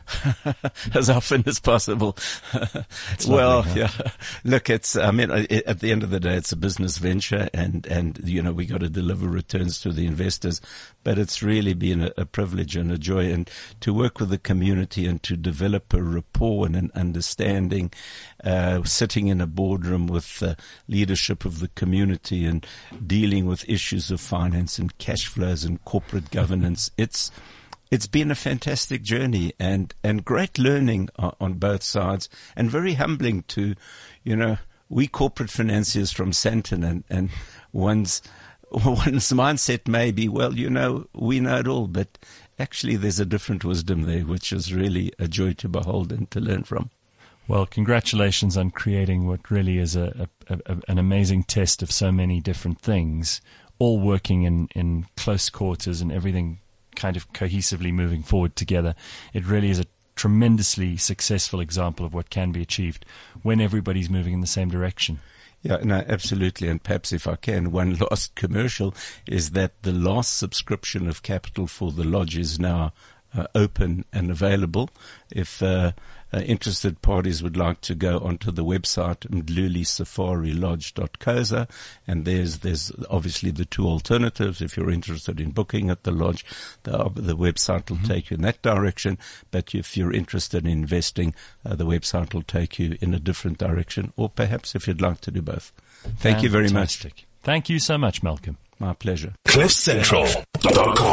as often as possible. Well, yeah. Look, at the end of the day, it's a business venture and we got to deliver returns to the investors, but it's really been a privilege and a joy, and to work with the community and to develop a rapport and an understanding, sitting in a boardroom with the leadership of the community and dealing with issues of finance and cash flows and corporate governance. It's been a fantastic journey and great learning on both sides, and very humbling to, we corporate financiers from Sandton, and one's mindset may be, well, we know it all, but actually there's a different wisdom there, which is really a joy to behold and to learn from. Well, congratulations on creating what really is an amazing test of so many different things, all working in close quarters and everything kind of cohesively moving forward together. It really is a tremendously successful example of what can be achieved when everybody's moving in the same direction. Yeah, no, absolutely. And perhaps if I can, one last commercial is that the last subscription of capital for the lodge is now open and available. If interested parties would like to go onto the website mdlulisafarilodge.coza, and there's obviously the two alternatives. If you're interested in booking at the lodge, the website will take you in that direction, but if you're interested in investing, the website will take you in a different direction, or perhaps if you'd like to do both. Thank you very much. Thank you so much, Malcolm. My pleasure. CliffCentral.com